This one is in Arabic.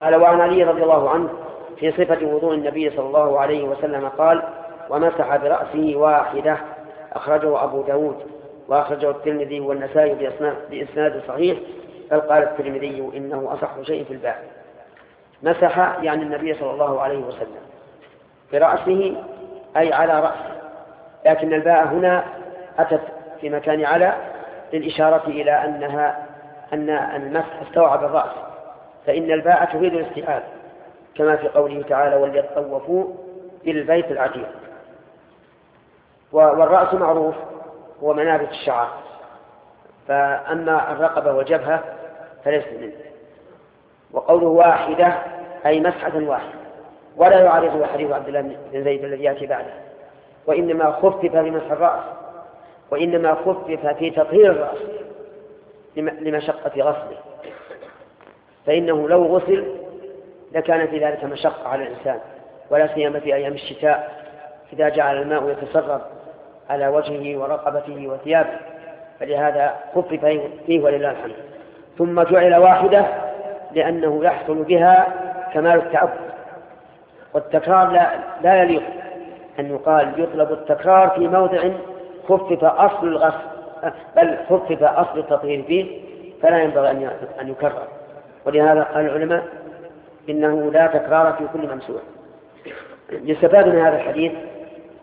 قال وعن علي رضي الله عنه في صفة وضوء النبي صلى الله عليه وسلم قال ومسح برأسه واحدة أخرجه أبو داود وأخرجه الترمذي والنسائي بإسناد صحيح، بل قال الترمذي إنه أصح شيء في الباب. مسح يعني النبي صلى الله عليه وسلم برأسه أي على رأسه، لكن الباء هنا أتت في مكان على للإشارة إلى أن المسح استوعب الرأس، فإن الباء تفيد الاستيعاب كما في قوله تعالى وليطوفوا بالبيت العتيق. والرأس معروف هو منابت الشعر، فأما الرقبة والجبهة فليس منه. وقوله واحدة أي مسحة واحدة، ولا يعارضه حديث عبد الله بن زيد الذي يأتي بعده، وإنما خفف لمسح الرأس، وإنما خفف في تطهير الرأس لمشقة غسله، فإنه لو غسل لكان في ذلك مشقة على الإنسان، ولا سيما في أيام الشتاء إذا جعل الماء يتسرب على وجهه ورقبته وثيابه، فلهذا خفف فيه ولله الحمد. ثم جعل واحدة لأنه يحصل بها كمال التعبد، والتكرار لا يليق أن يقال يطلب التكرار في موضع خفف أصل الغسل، بل خفف أصل التطهير فيه، فلا ينبغي أن يكرر. ولهذا قال العلماء إنه لا تكرار في كل ممسوح. يستفاد من هذا الحديث